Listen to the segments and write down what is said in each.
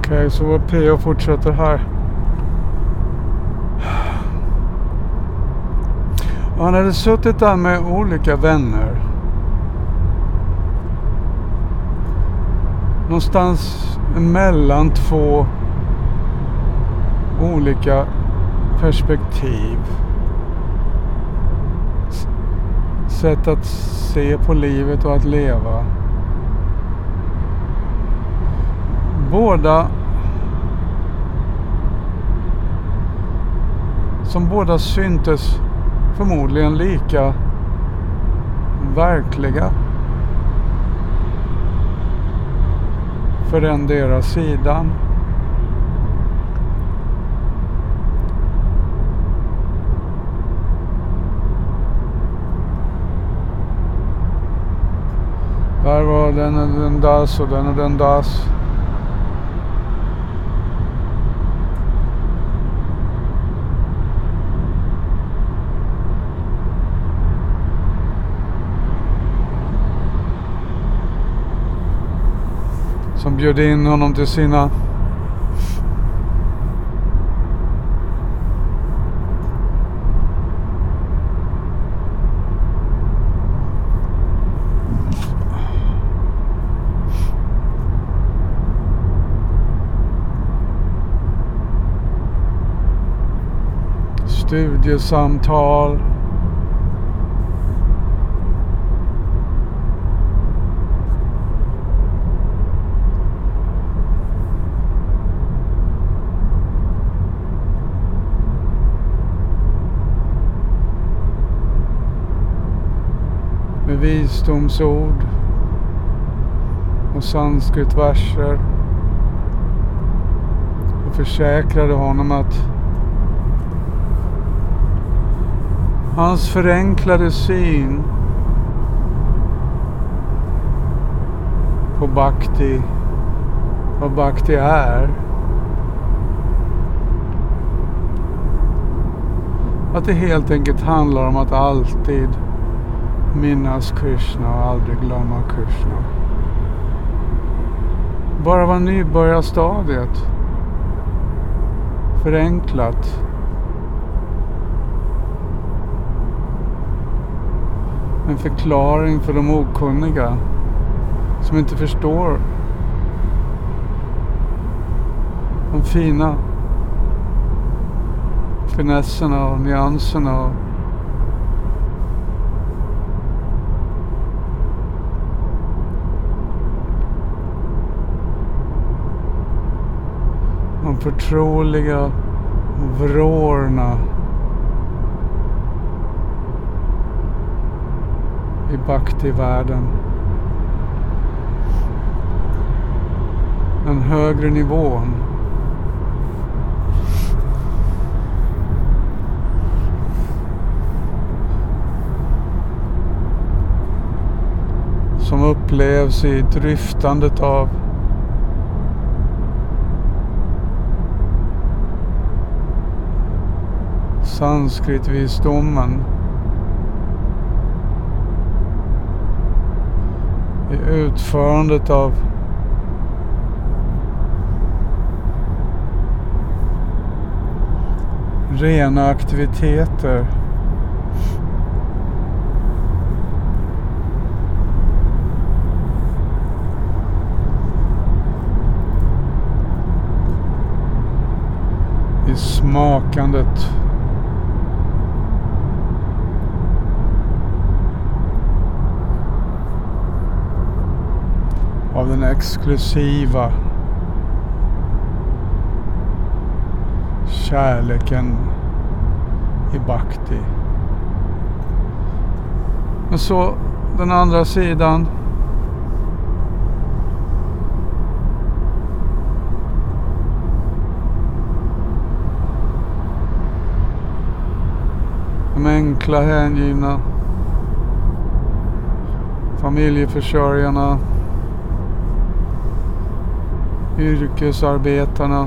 Okej, så P.O. fortsätter här. Och han hade suttit där med olika vänner. Någonstans mellan två olika perspektiv. Sätt att se på livet och att leva. Båda syntes förmodligen lika verkliga för den deras sidan. Där var den och den das och den och den das. Som bjöd in honom till sina studiesamtal. Med visdomsord och sanskritverser och försäkrade honom att hans förenklade syn på Bhakti, vad Bhakti är, att det helt enkelt handlar om att alltid minnas Krishna och aldrig glömma Krishna. Bara var nybörjarstadiet. Förenklat. En förklaring för de okunniga som inte förstår de fina finesserna och nyanserna de förtroliga vrårna i Bhakti-världen. Den högre nivån. Som upplevs i dryftandet av sanskritvisdomen, i utförandet av rena aktiviteter, i smakandet av den exklusiva kärleken i Bhakti. Men så den andra sidan, de enkla hängivna familjeförsörjarna, yrkesarbetarna,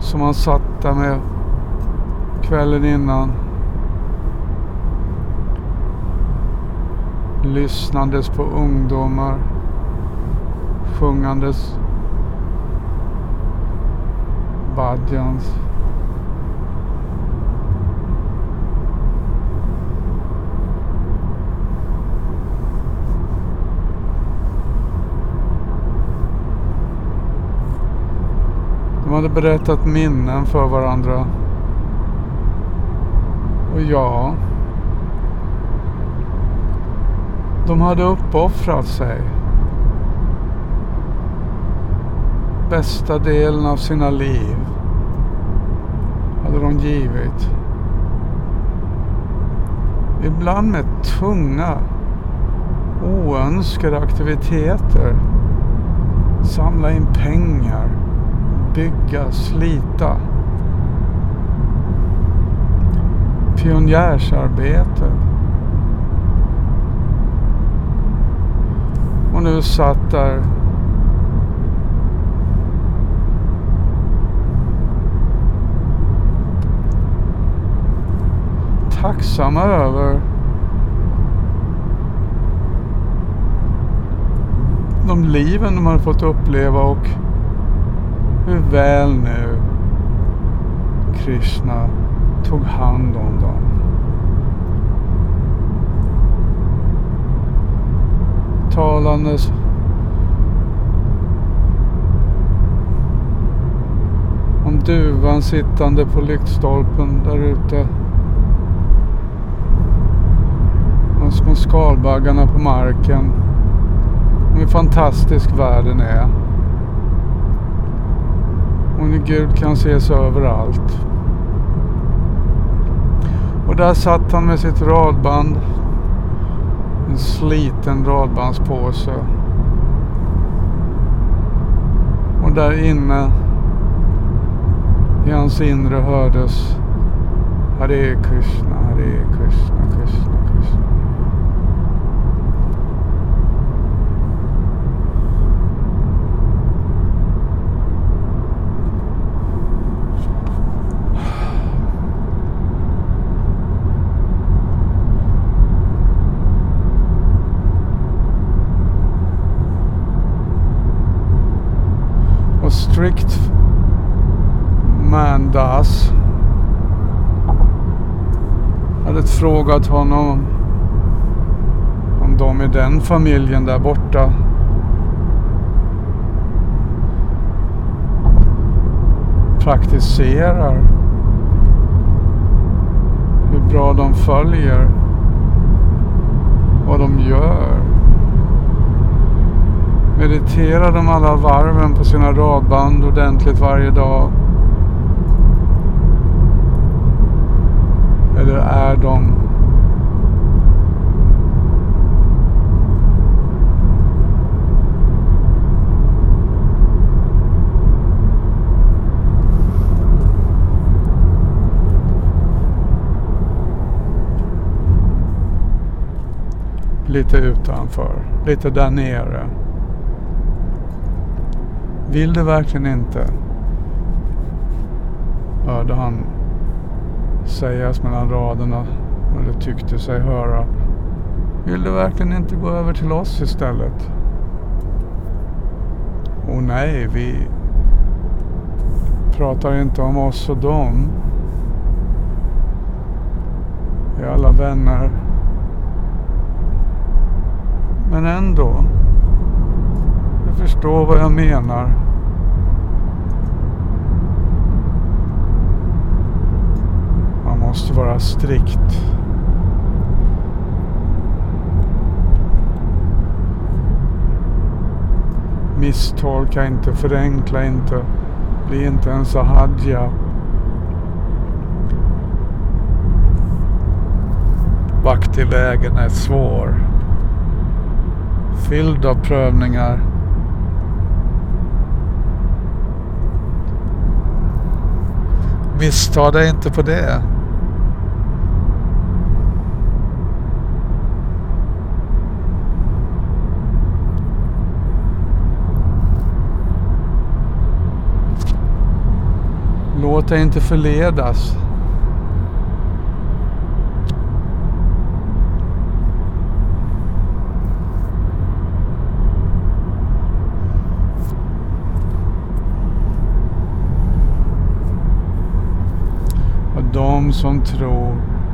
som han satt där med kvällen innan. Lyssnandes på ungdomar. Sjungandes badjans. De hade berättat minnen för varandra. Och ja, de hade uppoffrat sig. Bästa delen av sina liv hade de givit. Ibland med tunga, oönskade aktiviteter. Samla in pengar. Bygga, slita. Pionjärsarbete. Och nu satt där tacksamma över de liven de hade fått uppleva och hur väl nu Krishna tog hand om dem. Talandes om duvan sittande på lyktstolpen där ute. De små skalbaggarna på marken. Hur fantastisk världen är. Och när Gud kan ses överallt. Och där satt han med sitt radband. En sliten radbandspåse. Och där inne i hans inre hördes Hare Krishna, Hare Krishna, Krishna Krishna. Strict Mandas hade frågat honom om de i den familjen där borta praktiserar, hur bra de följer, vad de gör. Mediterar de alla varven på sina radband ordentligt varje dag? Eller är de lite utanför, lite där nere? Vill du verkligen inte? Hörde han sägas mellan raderna, eller tyckte sig höra. Vill du verkligen inte gå över till oss istället? Och nej, vi pratar inte om oss och dem. Vi är alla vänner. Men ändå. Du förstår vad jag menar. Man måste vara strikt. Misstolka inte, förenkla inte. Bli inte en sahadja. Bhakti-vägen är svår. Fylld av prövningar. Missta dig inte på det. Låt dig inte förledas. Och de som tror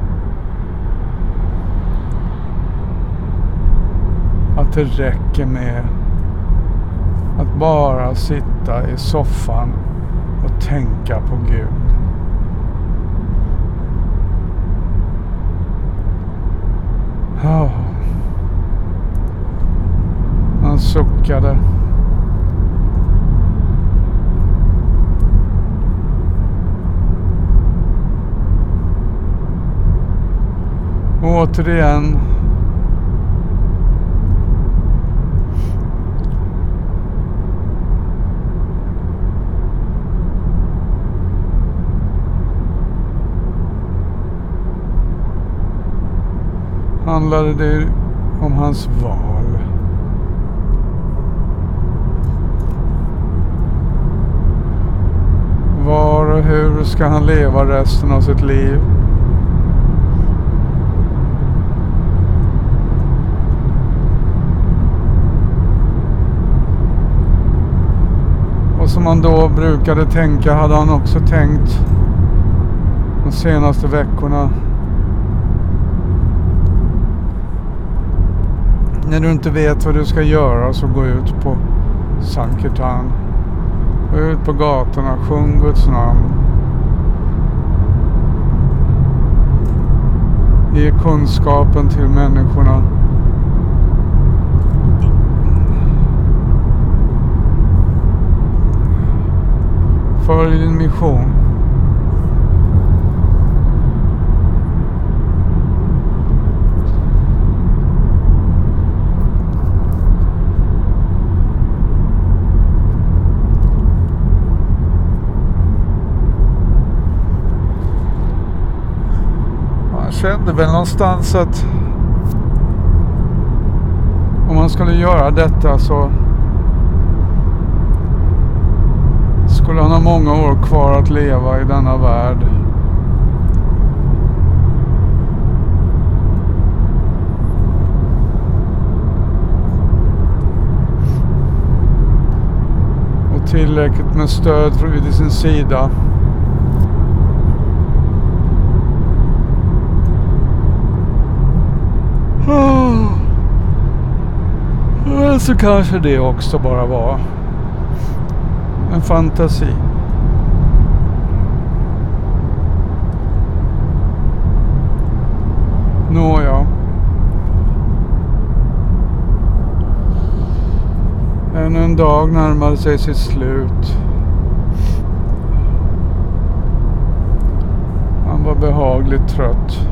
att det räcker med att bara sitta i soffan och tänka på Gud. Han suckade. Återigen. Handlade det om hans val. Var och hur ska han leva resten av sitt liv? Och som han då brukade tänka hade han också tänkt de senaste veckorna. När du inte vet vad du ska göra så gå ut på Sankirtan. Gå ut på gatorna, sjung Guds namn. Ge kunskapen till människorna. Följ din mission. Jag kände väl någonstans att om man skulle göra detta så skulle han ha många år kvar att leva i denna värld. Och tillräckligt med stöd vid sin sida. Så kanske det också bara var en fantasi. Nåja. Ännu en dag närmade sig sitt slut. Han var behagligt trött.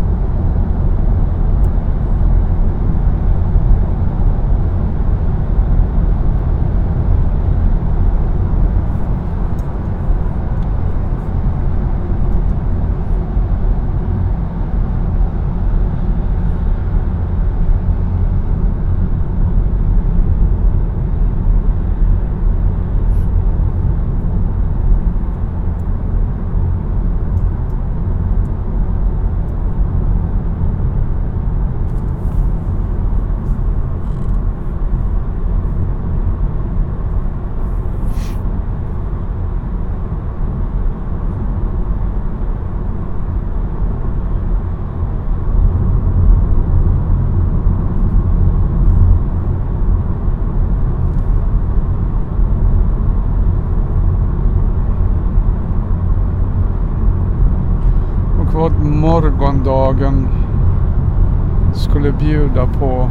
Vad morgondagen skulle bjuda på.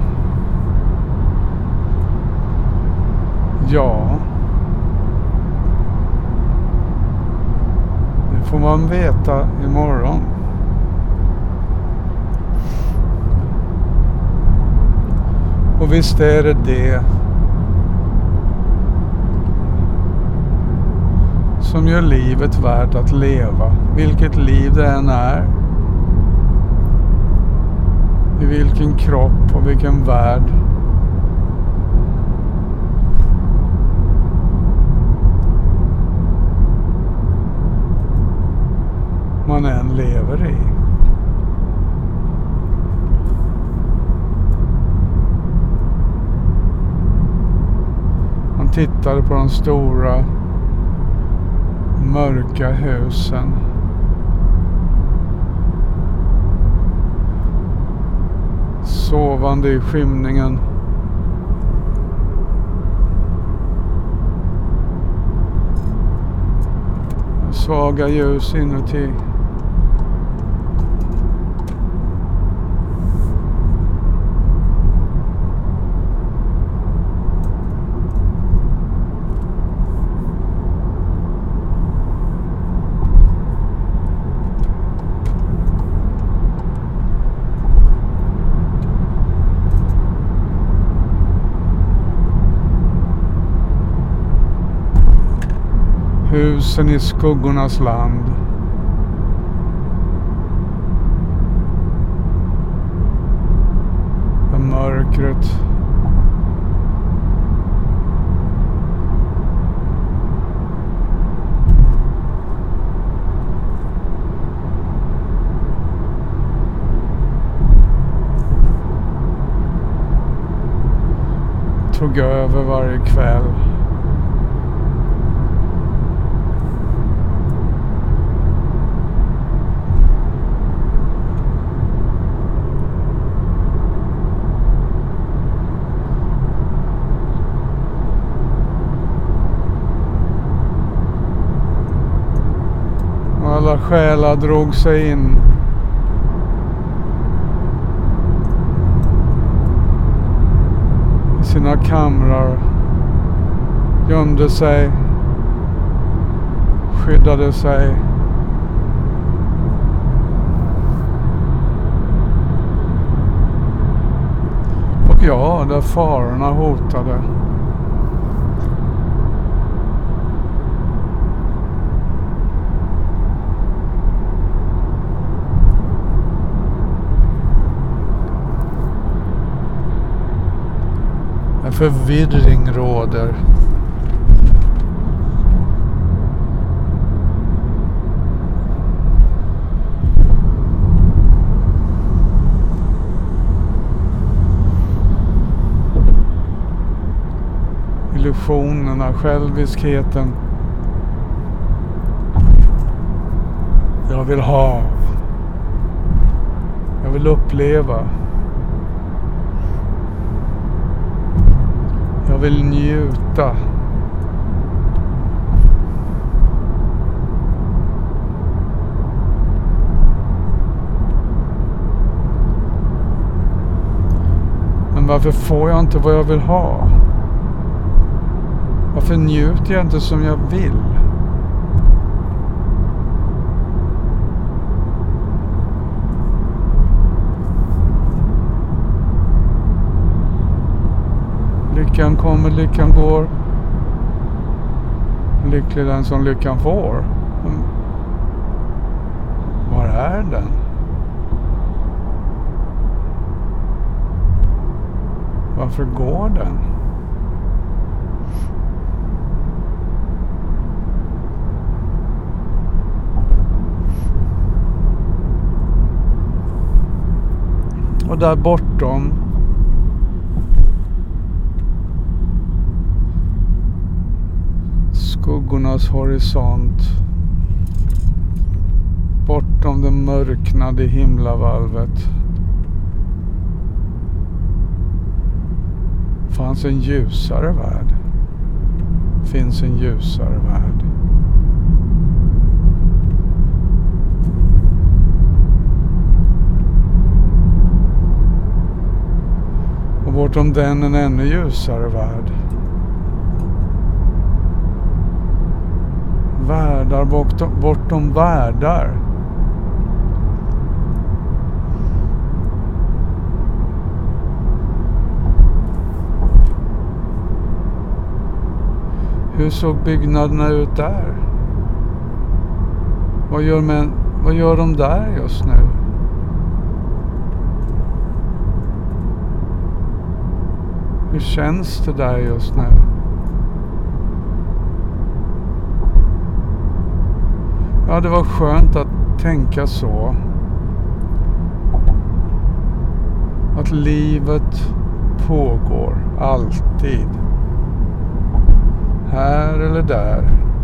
Ja, det får man veta imorgon. Och visst är det som gör livet värt att leva, vilket liv det än är, i vilken kropp och vilken värld. man än lever i. Han tittade på de stora mörka husen. Sovande i skymningen. Svaga ljus inuti. Husen i skuggornas land. Där mörkret tog över varje kväll. Alla själar drog sig in. I sina kamrar. Gömde sig. Skyddade sig. Och ja, där farorna hotade. En förvirring råder. Illusionerna, själviskheten. Jag vill ha. Jag vill uppleva. Jag vill njuta. Men varför får jag inte vad jag vill ha? Varför njuter jag inte som jag vill? Lyckan kommer, lyckan går. Lycklig den som lyckan får. Var är den? Varför går den? Och där bortom skuggornas horisont, bortom det mörknade himlavalvet, fanns en ljusare värld. Finns en ljusare värld. Och bortom den en ännu ljusare värld. Världar bortom världar. Hur såg byggnaderna ut där? Vad gör de där just nu? Hur känns det där just nu? Ja, det var skönt att tänka så att livet pågår alltid, här eller där.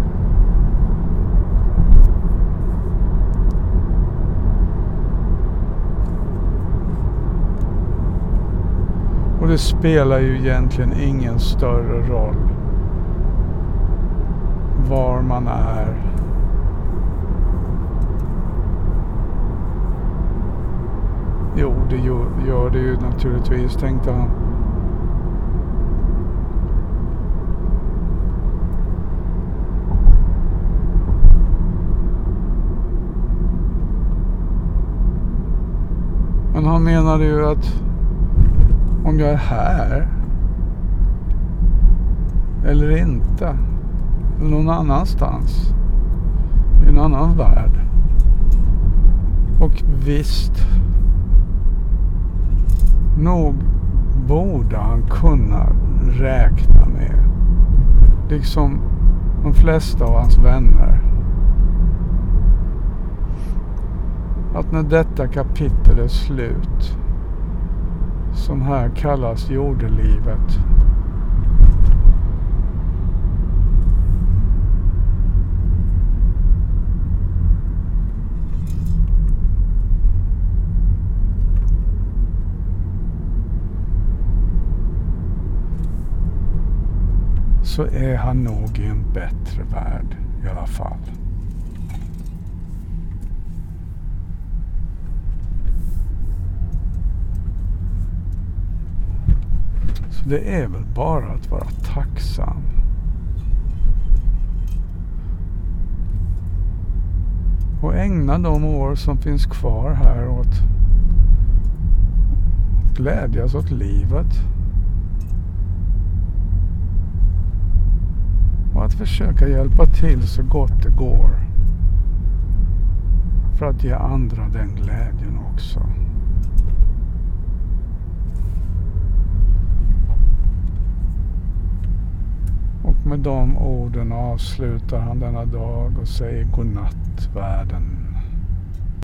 Och det spelar ju egentligen ingen större roll var man är. Jo, det gör det ju naturligtvis, tänkte han. Men han menade ju att om jag är här eller inte, eller någon annanstans, i en annan värld. Och visst, nog borde han kunna räkna med, liksom de flesta av hans vänner, att när detta kapitel är slut, som här kallas jordelivet, så är han nog i en bättre värld i alla fall. Så det är väl bara att vara tacksam. Och ägna de år som finns kvar här åt glädjas åt livet. Och att försöka hjälpa till så gott det går. För att ge andra den glädjen också. Och med de orden avslutar han denna dag och säger godnatt världen.